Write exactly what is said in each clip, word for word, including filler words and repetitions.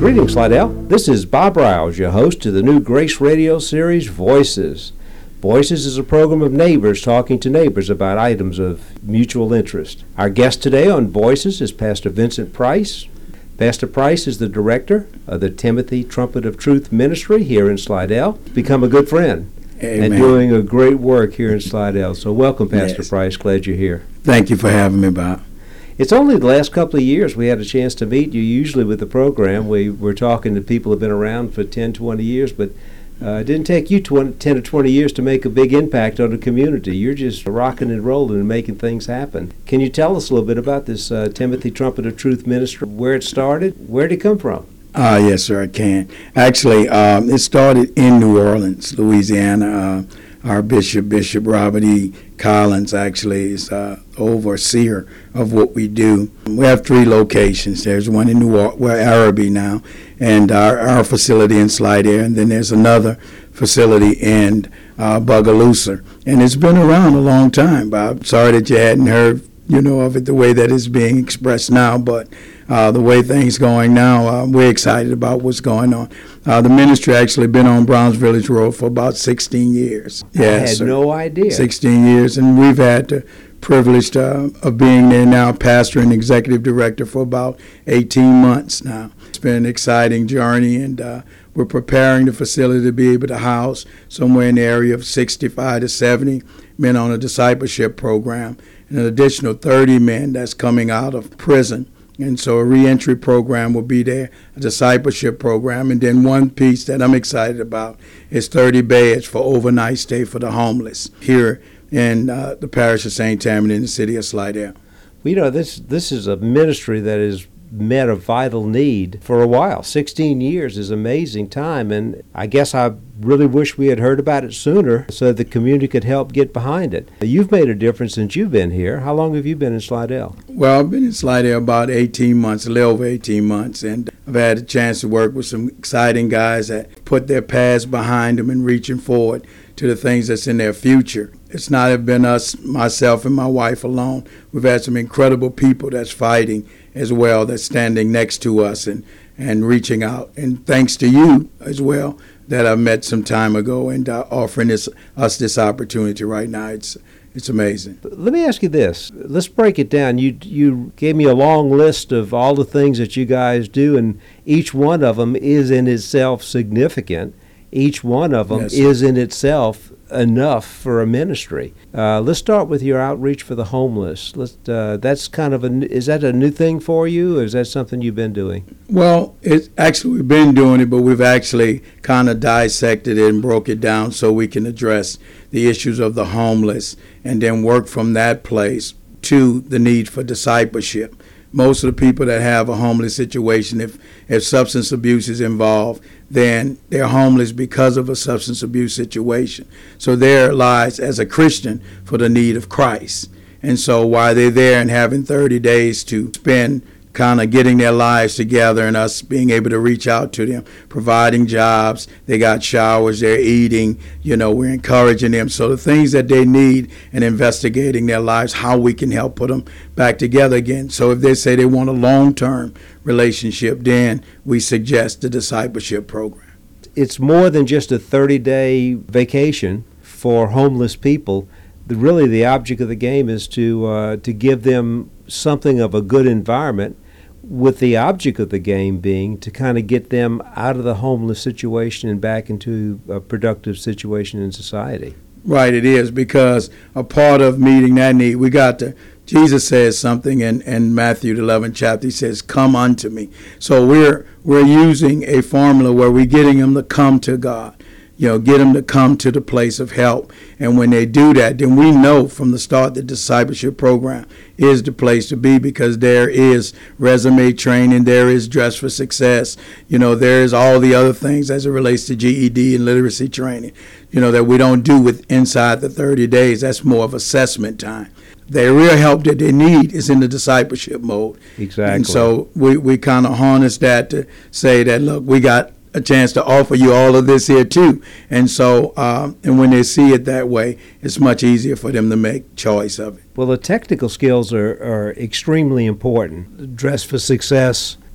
Greetings, Slidell. This is Bob Riles, your host to the new Grace Radio series, Voices. Voices is a program of neighbors talking to neighbors about items of mutual interest. Our guest today on Voices is Pastor Vincent Price. Pastor Price is the director of the Timothy Trumpet of Truth Ministry here in Slidell. Become a good friend. Amen. And doing a great work here in Slidell. So welcome, Pastor Yes. Price. Glad you're here. Thank you for having me, Bob. It's only the last couple of years we had a chance to meet you. Usually with the program, we were talking to people who have been around for ten, twenty years, but uh, it didn't take you twenty, ten or twenty years to make a big impact on the community. You're just rocking and rolling and making things happen. Can you tell us a little bit about this uh, Timothy Trumpet of Truth Ministry, where it started? Where did it come from? Uh, yes, sir, I can. Actually, um, it started in New Orleans, Louisiana. Uh, our bishop, Bishop Robert E. Collins, actually is uh, overseer of what we do. We have three locations. There's one in New Orleans, we're Araby now, and our, our facility in Slidell, and then there's another facility in uh, Bogalusa. And it's been around a long time, Bob. Sorry that you hadn't heard, you know, of it the way that it's being expressed now, but uh, the way things going now, uh, we're excited about what's going on. Uh, the ministry actually been on Browns Village Road for about sixteen years. I Yes, had sir. no idea. sixteen years, and we've had the privilege uh, of being there now, pastor and executive director for about eighteen months now. It's been an exciting journey, and uh, we're preparing the facility to be able to house somewhere in the area of sixty-five to seventy men on a discipleship program, and an additional thirty men that's coming out of prison. And so a reentry program will be there, a discipleship program, and then one piece that I'm excited about is thirty beds for overnight stay for the homeless here in uh, the parish of Saint Tammany in the city of Slidell. Well, you know, this this is a ministry that has met a vital need for a while. sixteen years is amazing time, and I guess I really wish we had heard about it sooner so the community could help get behind it. You've made a difference since you've been here. How long have you been in Slidell? Well, I've been in Slidell about eighteen months, a little over eighteen months, and I've had a chance to work with some exciting guys that put their past behind them and reaching forward to the things that's in their future. It's not been us, myself and my wife alone. We've had some incredible people that's fighting as well, that's standing next to us and, and reaching out. And thanks to you as well that I met some time ago and uh, offering this, us this opportunity right now. It's It's amazing. Let me ask you this. Let's break it down. You you gave me a long list of all the things that you guys do, and each one of them is in itself significant. Each one of them Yes, is in itself enough for a ministry. Uh, let's start with your outreach for the homeless. Let's, uh, that's kind of a, is that a new thing for you, or is that something you've been doing? Well, it's actually, we've been doing it, but we've actually kind of dissected it and broke it down so we can address the issues of the homeless and then work from that place to the need for discipleship. Most of the people that have a homeless situation, if, if substance abuse is involved, then they're homeless because of a substance abuse situation. So there lies, as a Christian, for the need of Christ. And so while they're there and having thirty days to spend kind of getting their lives together and us being able to reach out to them, providing jobs, they got showers, they're eating, you know, we're encouraging them. So the things that they need and investigating their lives, how we can help put them back together again. So if they say they want a long-term relationship, then we suggest the discipleship program. It's more than just a thirty-day vacation for homeless people. The, really the object of the game is to uh, to give them something of a good environment, with the object of the game being to kind of get them out of the homeless situation and back into a productive situation in society. Right, it is, because a part of meeting that need, we got to, Jesus says something in, in Matthew the eleventh chapter. He says, come unto me. So we're we're using a formula where we're getting them to come to God. You know, get them to come to the place of help. And when they do that, then we know from the start the discipleship program is the place to be, because there is resume training, there is Dress for Success, you know, there is all the other things as it relates to G E D and literacy training, you know, that we don't do with inside the thirty days. That's more of assessment time. The real help that they need is in the discipleship mode. Exactly. And so we, we kind of harness that to say that, look, we got a chance to offer you all of this here too. And so, um, and when they see it that way, it's much easier for them to make choice of it. Well, the technical skills are, are extremely important. Dress for Success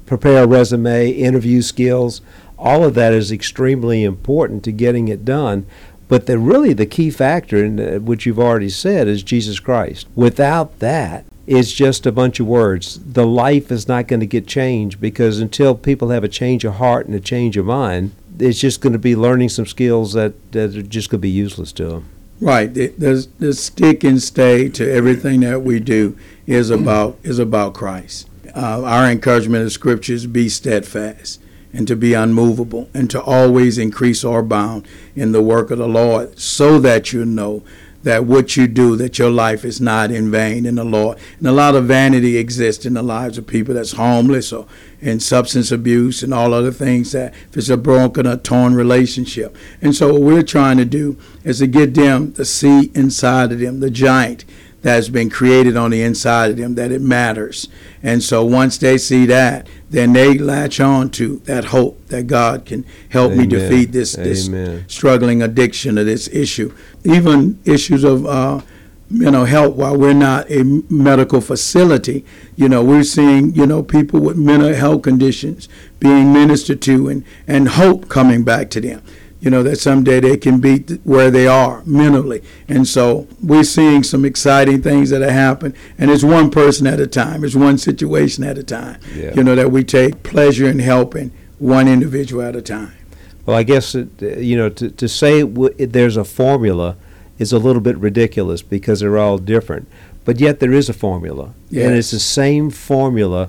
prepare a resume, interview skills. All of that is extremely important to getting it done. But the really the key factor, in, uh, which you've already said, is Jesus Christ. Without that, it's just a bunch of words. The life is not going to get changed, because until people have a change of heart and a change of mind, it's just going to be learning some skills that, that are just going to be useless to them. Right. The, the, the stick and stay to everything that we do is about is about Christ. Uh, our encouragement of Scripture is be steadfast and to be unmovable and to always increase or abound in the work of the Lord, so that you know that what you do, that your life is not in vain in the Lord. And a lot of vanity exists in the lives of people that's homeless or in substance abuse and all other things, that if it's a broken or torn relationship. And so what we're trying to do is to get them to see inside of them the giant that's been created on the inside of them, that it matters. And so once they see that, then they latch on to that hope that God can help Amen. me defeat this, this struggling addiction or this issue. Even issues of uh, mental health, while we're not a medical facility, you know, we're seeing, you know, people with mental health conditions being ministered to, and, and hope coming back to them. You know, that someday they can be where they are mentally. And so we're seeing some exciting things that are happening. And it's one person at a time. It's one situation at a time. Yeah. You know, that we take pleasure in helping one individual at a time. Well, I guess, it, you know, to, to say w- there's a formula is a little bit ridiculous, because they're all different. But yet there is a formula. Yes. And it's the same formula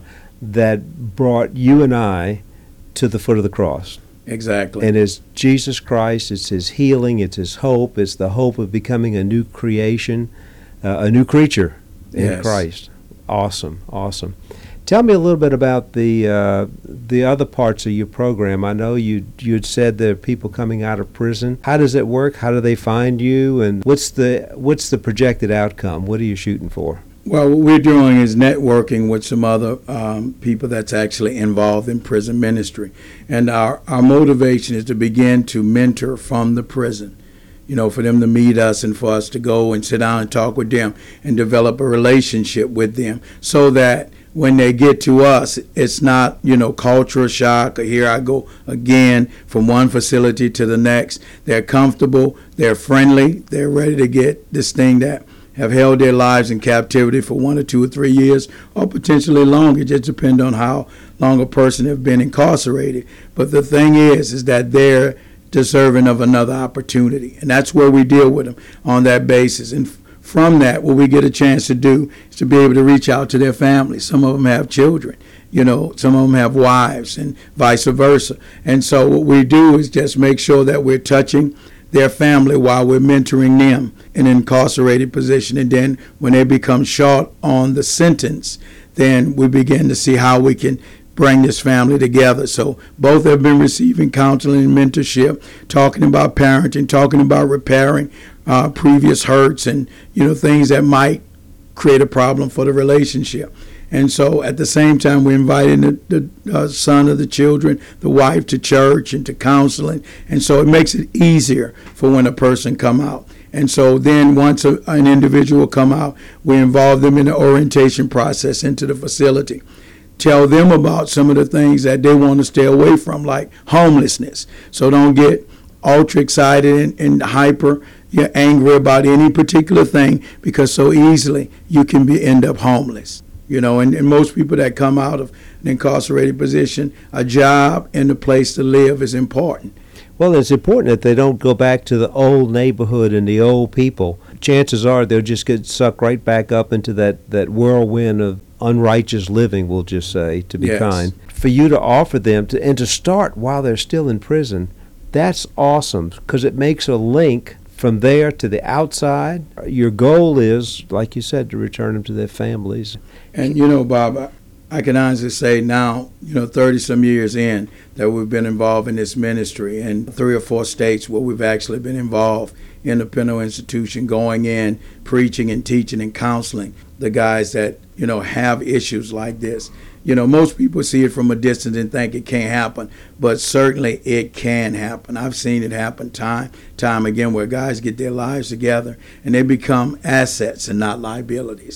that brought you and I to the foot of the cross. Exactly. And it's Jesus Christ, it's his healing, it's his hope, it's the hope of becoming a new creation, uh, a new creature in yes. Christ. Awesome, awesome. Tell me a little bit about the uh, the other parts of your program. I know you you had said there are people coming out of prison. How does it work? How do they find you? And what's the what's the projected outcome? What are you shooting for? Well, what we're doing is networking with some other um, people that's actually involved in prison ministry. And our, our motivation is to begin to mentor from the prison, you know, for them to meet us and for us to go and sit down and talk with them and develop a relationship with them, so that when they get to us, it's not, you know, cultural shock or here I go again from one facility to the next. They're comfortable, they're friendly, they're ready to get this thing that have held their lives in captivity for one or two or three years, or potentially longer. It just depends on how long a person have been incarcerated. But the thing is, is that they're deserving of another opportunity. And that's where we deal with them on that basis. And from that, what we get a chance to do is to be able to reach out to their families. Some of them have children, you know, some of them have wives, and vice versa. And so what we do is just make sure that we're touching their family while we're mentoring them in an incarcerated position. And then when they become short on the sentence, then we begin to see how we can bring this family together. So both have been receiving counseling and mentorship, talking about parenting, talking about repairing uh, previous hurts and, you know, things that might create a problem for the relationship. And so at the same time, we're inviting the, the uh, son of the children, the wife, to church and to counseling. And so it makes it easier for when a person come out. And so then once a, an individual come out, we involve them in the orientation process into the facility. Tell them about some of the things that they want to stay away from, like homelessness. So don't get ultra excited and, and hyper, you're angry about any particular thing, because so easily you can be end up homeless. You know, and, and most people that come out of an incarcerated position, a job and a place to live is important. Well, it's important that they don't go back to the old neighborhood and the old people. Chances are they'll just get sucked right back up into that, that whirlwind of unrighteous living, we'll just say, to be yes. kind. For you to offer them, to, and to start while they're still in prison, that's awesome, because it makes a link from there to the outside. Your goal is, like you said, to return them to their families. And, you know, Bob, I can honestly say now, you know, thirty-some years in, that we've been involved in this ministry in three or four states where we've actually been involved in the penal institution, going in, preaching and teaching and counseling the guys that, you know, have issues like this. You know, most people see it from a distance and think it can't happen, but certainly it can happen. I've seen it happen time, time again, where guys get their lives together and they become assets and not liabilities.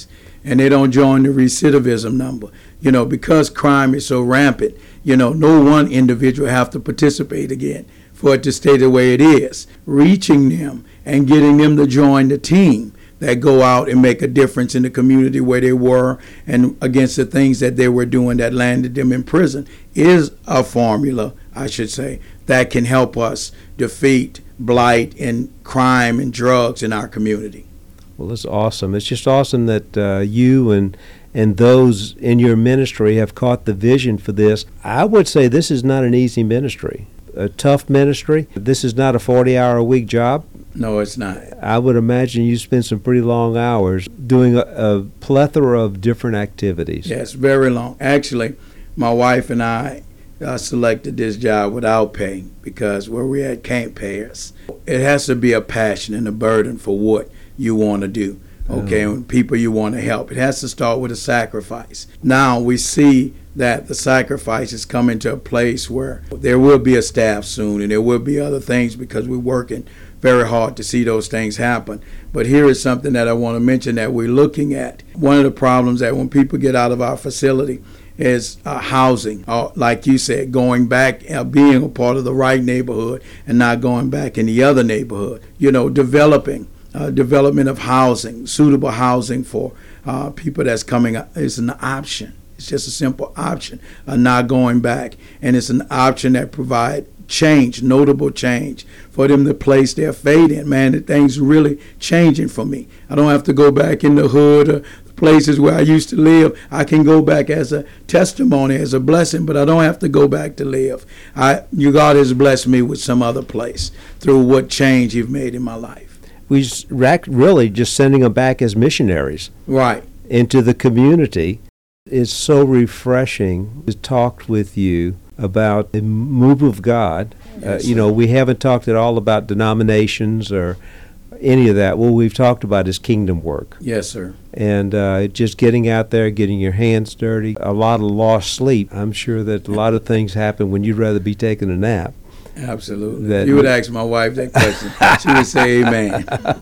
and they don't join the recidivism number. You know, because crime is so rampant, you know, no one individual have to participate again for it to stay the way it is. Reaching them and getting them to join the team that go out and make a difference in the community where they were and against the things that they were doing that landed them in prison is a formula, I should say, that can help us defeat blight and crime and drugs in our community. Well, it's awesome. It's just awesome that uh, you and and those in your ministry have caught the vision for this. I would say this is not an easy ministry, a tough ministry. This is not a forty-hour-a-week job. No, it's not. I would imagine you spend some pretty long hours doing a, a plethora of different activities. Yes, very long. Actually, my wife and I uh, selected this job without pay because where we at can't pay us. It has to be a passion and a burden for what you want to do. Okay, Oh. and people you want to help. It has to start with a sacrifice. Now we see that the sacrifice is coming to a place where there will be a staff soon and there will be other things because we're working very hard to see those things happen. But here is something that I want to mention that we're looking at. One of the problems that when people get out of our facility is uh, housing, uh, like you said, going back, uh, being a part of the right neighborhood and not going back in the other neighborhood. You know, developing. Uh, development of housing, suitable housing for uh, people that's coming up is an option. It's just a simple option of not going back. And it's an option that provides change, notable change, for them to place their faith in. Man, the things really changing for me. I don't have to go back in the hood or the places where I used to live. I can go back as a testimony, as a blessing, but I don't have to go back to live. I, you, God has blessed me with some other place through what change you've made in my life. We just, really just sending them back as missionaries. Right. Into the community. It's so refreshing to talk with you about the move of God. Yes, uh, you know, we haven't talked at all about denominations or any of that. What we've talked about is kingdom work. Yes, sir. And uh, just getting out there, getting your hands dirty, a lot of lost sleep. I'm sure that a lot of things happen when you'd rather be taking a nap. Absolutely. That if you would ask my wife that question, she would say amen.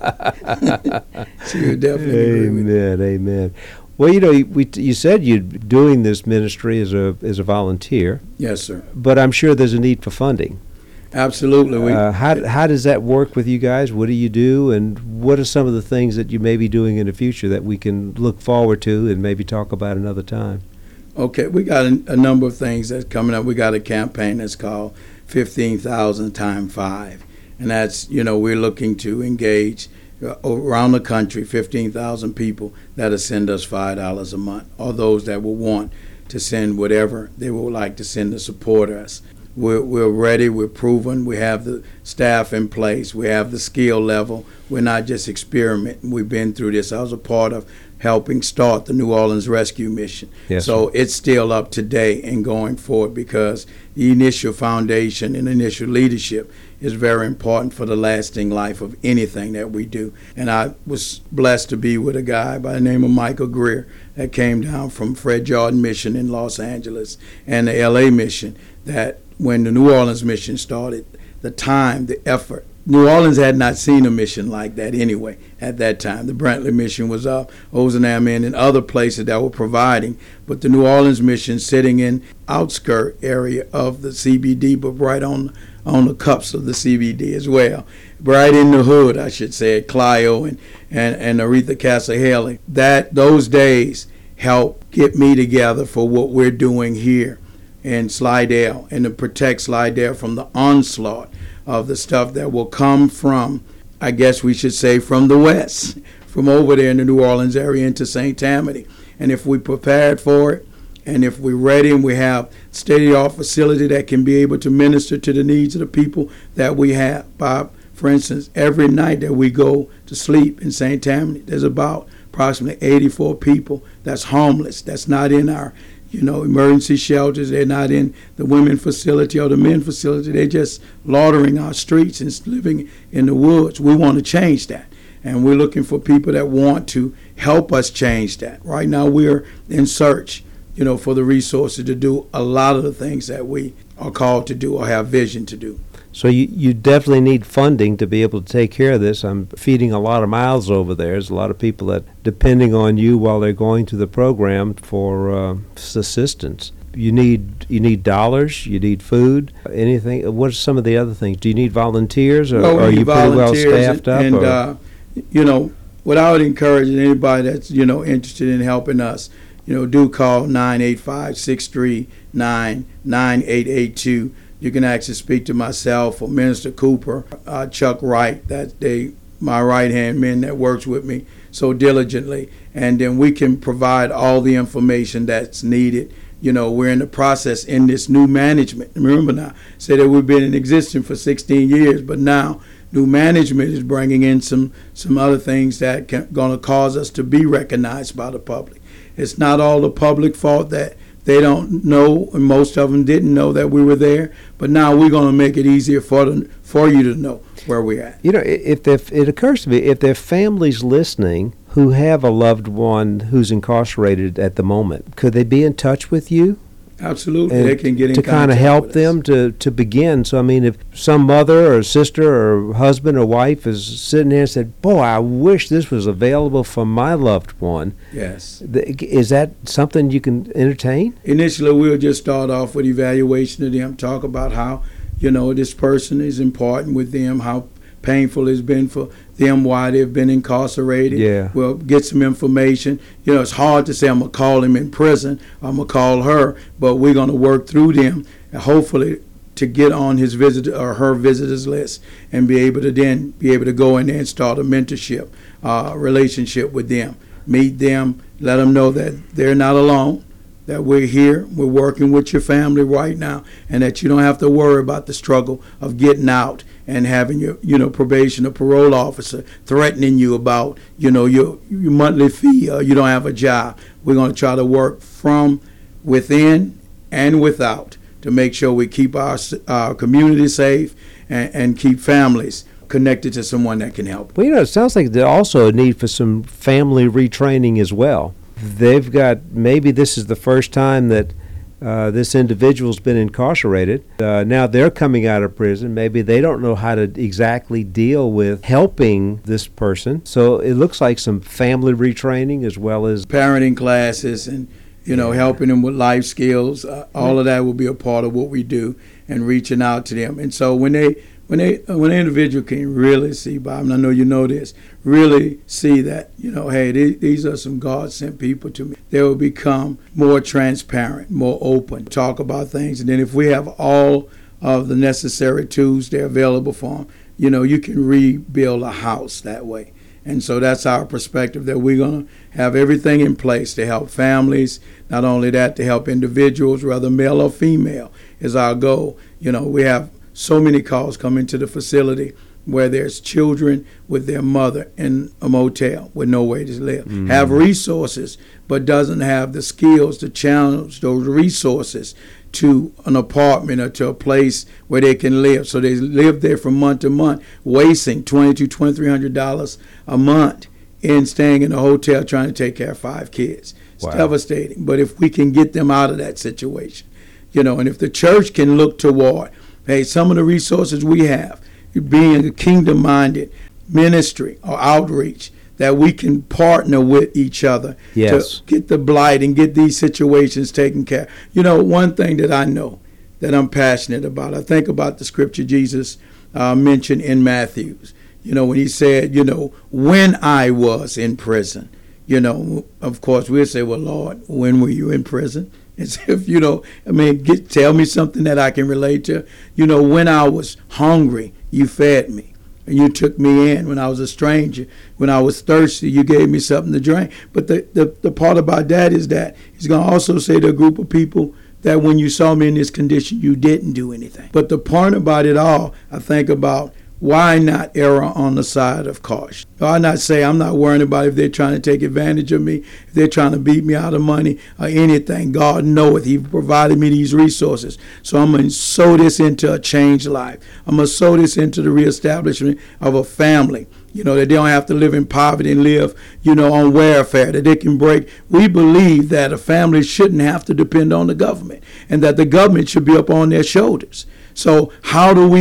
She would definitely agree with you. Amen, amen. Well, you know, we, you said you're doing this ministry as a as a volunteer. Yes, sir. But I'm sure there's a need for funding. Absolutely. We, uh, how how does that work with you guys? What do you do, and what are some of the things that you may be doing in the future that we can look forward to and maybe talk about another time? Okay, we got a, a number of things that's coming up. We got a campaign that's called fifteen thousand times five, and that's, you know, we're looking to engage uh, around the country fifteen thousand people that'll send us five dollars a month, or those that will want to send whatever they would like to send to support us. We're, we're ready, we're proven, we have the staff in place, we have the skill level. We're not just experimenting. We've been through this. I was a part of helping start the New Orleans Rescue Mission. Yes, so sir. It's still up to date and going forward because the initial foundation and initial leadership is very important for the lasting life of anything that we do. And I was blessed to be with a guy by the name of Michael Greer that came down from Fred Jordan Mission in Los Angeles and the L A Mission, that when the New Orleans Mission started, the time, the effort, New Orleans had not seen a mission like that anyway at that time. The Brantley Mission was up, Ozanam Inn, and other places that were providing. But the New Orleans Mission sitting in outskirt area of the C B D, but right on on the cups of the C B D as well. Right in the hood, I should say, at Clio and, and, and Aretha Castle Haley. That, those days helped get me together for what we're doing here in Slidell and to protect Slidell from the onslaught of the stuff that will come from, I guess we should say, from the west, from over there in the New Orleans area into Saint Tammany. And if we prepared for it, and if we're ready and we have state-of-the-art facility that can be able to minister to the needs of the people that we have. Bob, for instance, every night that we go to sleep in Saint Tammany, there's about approximately eighty-four people that's homeless, that's not in our you know, emergency shelters. They're not in the women facility or the men facility. They're just loitering our streets and living in the woods. We want to change that. And we're looking for people that want to help us change that. Right now we're in search, you know, for the resources to do a lot of the things that we are called to do or have vision to do. So you, you definitely need funding to be able to take care of this. I'm feeding a lot of mouths over there. There's a lot of people that depending on you while they're going through the program for uh, assistance. You need you need dollars. You need food. Anything? What are some of the other things? Do you need volunteers, or Well, we are need you pretty well volunteers staffed up? And, or? uh, you know, what I would encourage anybody that's, you know, interested in helping us, you know, do call nine eight five, six three nine, nine eight eight two. You can actually speak to myself or Minister Cooper, uh, Chuck Wright, that they my right-hand man that works with me so diligently. And then we can provide all the information that's needed. You know, we're in the process in this new management. Remember now, say that we've been in existence for sixteen years, but now new management is bringing in some some other things that are going to cause us to be recognized by the public. It's not all the public fault that they don't know, and most of them didn't know that we were there. But now we're going to make it easier for them, for you to know where we're at. You know, if it occurs to me, if there are families listening who have a loved one who's incarcerated at the moment, could they be in touch with you? Absolutely, And they can get in to contact kind of help with them us. to, to begin. So, I mean, if some mother or sister or husband or wife is sitting there and said, boy, I wish this was available for my loved one, Yes. th- is that something you can entertain? Initially, we'll just start off with evaluation of them, talk about how, you know, this person is important with them, how painful it's been for them, why they've been incarcerated. Yeah. We'll get some information. You know, it's hard to say I'm going to call him in prison, I'm going to call her, but we're going to work through them and hopefully to get on his visitor or her visitors list and be able to then be able to go in there and start a mentorship uh, relationship with them. Meet them, let them know that they're not alone, that we're here, we're working with your family right now, and that you don't have to worry about the struggle of getting out and having your, you know, probation or parole officer threatening you about, you know, your, your monthly fee or you don't have a job. We're going to try to work from within and without to make sure we keep our, our community safe and, and keep families connected to someone that can help. Well, you know, it sounds like there's also a need for some family retraining as well. They've got, maybe this is the first time that uh, this individual's been incarcerated. Uh, now they're coming out of prison. Maybe they don't know how to exactly deal with helping this person. So it looks like some family retraining as well as Parenting classes and, you know, helping them with life skills. Uh, all of that will be a part of what we do and reaching out to them. And so when they When they, when an individual can really see, Bob, and I know you know this, really see that, you know, hey, these, these are some God-sent people to me, they will become more transparent, more open, talk about things. And then if we have all of the necessary tools they're available for them, you know, you can rebuild a house that way. And so that's our perspective, that we're going to have everything in place to help families. Not only that, to help individuals, whether male or female, is our goal. You know, we have so many calls come into the facility where there's children with their mother in a motel with no way to live, mm-hmm. have resources, but doesn't have the skills to challenge those resources to an apartment or to a place where they can live. So they live there from month to month, wasting twenty-two hundred dollars, twenty-three hundred dollars a month in staying in a hotel trying to take care of five kids. It's Wow. devastating. But if we can get them out of that situation, you know, and if the church can look toward, hey, some of the resources we have, being a kingdom-minded ministry or outreach, that we can partner with each other Yes. to get the blight and get these situations taken care of. You know, one thing that I know that I'm passionate about, I think about the scripture Jesus uh, mentioned in Matthews, you know, when he said, you know, when I was in prison, you know, of course, we'll say, well, Lord, when were you in prison? As if, you know, I mean, get, tell me something that I can relate to. You know, when I was hungry, you fed me and you took me in. When I was a stranger, when I was thirsty, you gave me something to drink. But the, the, the part about that is that he's going to also say to a group of people that when you saw me in this condition, you didn't do anything. But the point about it all, I think about, why not err on the side of caution? Why not say, I'm not worrying about if they're trying to take advantage of me, if they're trying to beat me out of money or anything. God knoweth. He provided me these resources. So I'm going to sow this into a changed life. I'm going to sow this into the reestablishment of a family. You know, that they don't have to live in poverty and live, you know, on welfare, that they can break. We believe that a family shouldn't have to depend on the government and that the government should be up on their shoulders. So how do we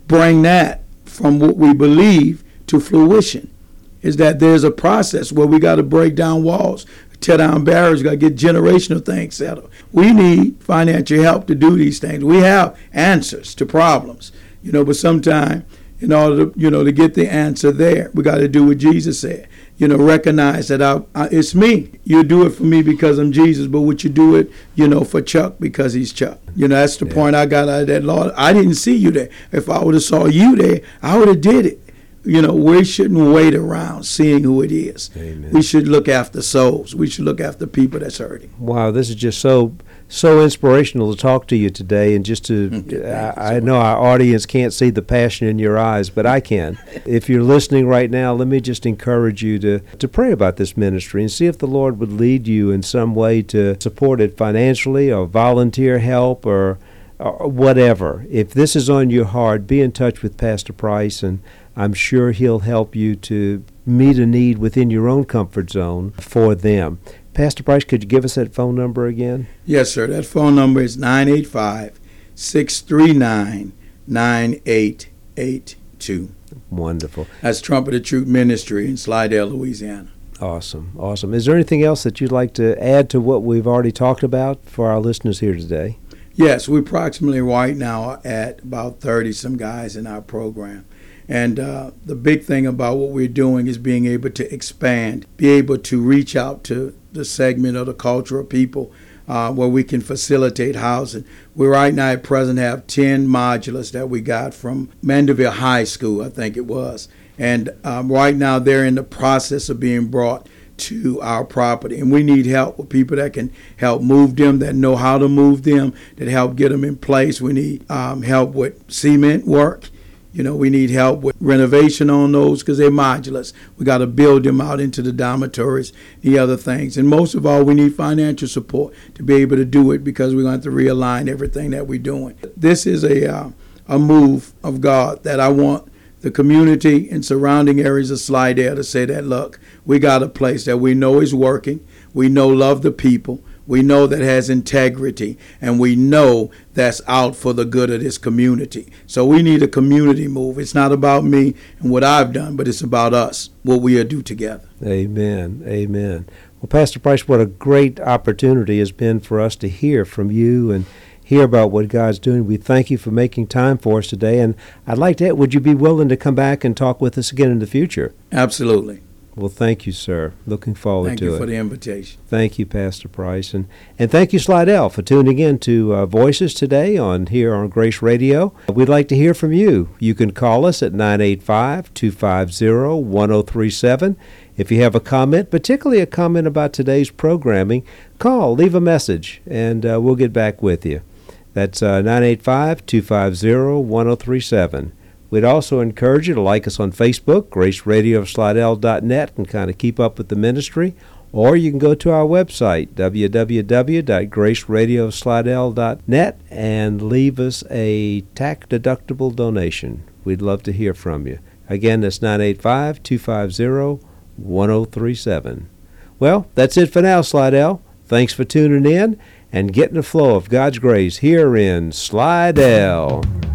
bring that from what we believe to fruition. Is that there's a process where we got to break down walls, tear down barriers, got to get generational things settled. We need financial help to do these things. We have answers to problems, you know, but sometimes in order to, you know, to get the answer there, we got to do what Jesus said. You know, recognize that I, I, it's me. You do it for me because I'm Jesus, but would you do it, you know, for Chuck because he's Chuck? You know, that's the yeah. point I got out of that, Lord. I didn't see you there. If I would have saw you there, I would have did it. You know, we shouldn't wait around seeing who it is. Amen. We should look after souls. We should look after people that's hurting. Wow, this is just so so inspirational to talk to you today, and just to, I, I know our audience can't see the passion in your eyes, but I can. If you're listening right now, let me just encourage you to, to pray about this ministry and see if the Lord would lead you in some way to support it financially or volunteer help or, or whatever. If this is on your heart, be in touch with Pastor Price, and I'm sure he'll help you to meet a need within your own comfort zone for them. Pastor Price, could you give us that phone number again? Yes, sir. That phone number is nine eight five, six three nine, nine eight eight two. Wonderful. That's Trumpet of Truth Ministry in Slidell, Louisiana. Awesome. Awesome. Is there anything else that you'd like to add to what we've already talked about for our listeners here today? Yes, we're approximately right now at about thirty-some guys in our program. And uh, the big thing about what we're doing is being able to expand, be able to reach out to the segment of the cultural people uh, where we can facilitate housing. We right now at present have ten modulars that we got from Mandeville High School, I think it was. And um, right now they're in the process of being brought to our property. And we need help with people that can help move them, that know how to move them, that help get them in place. We need um, help with cement work. You know, we need help with renovation on those because they're modulars. We got to build them out into the dormitories, the other things. And most of all, we need financial support to be able to do it because we're going to have to realign everything that we're doing. This is a uh, a move of God that I want the community and surrounding areas of Slidell to say that, look, we got a place that we know is working. We know love the people. We know that has integrity, and we know that's out for the good of this community. So we need a community move. It's not about me and what I've done, but it's about us, what we are do together. Amen. Amen. Well, Pastor Price, what a great opportunity has been for us to hear from you and hear about what God's doing. We thank you for making time for us today, and I'd like to, would you be willing to come back and talk with us again in the future? Absolutely. Well, thank you, sir. Looking forward thank to it. Thank you for the invitation. Thank you, Pastor Price. And, and thank you, Slidell, for tuning in to uh, Voices today on here on Grace Radio. We'd like to hear from you. You can call us at nine eight five, two five zero, one zero three seven. If you have a comment, particularly a comment about today's programming, call, leave a message, and uh, we'll get back with you. That's uh, nine eight five, two five zero, one zero three seven. We'd also encourage you to like us on Facebook, grace radio of slidell dot net, and kind of keep up with the ministry. Or you can go to our website, w w w dot grace radio of slidell dot net, and leave us a tax-deductible donation. We'd love to hear from you. Again, that's nine eight five, two five zero, one zero three seven. Well, that's it for now, Slidell. Thanks for tuning in and getting the flow of God's grace here in Slidell.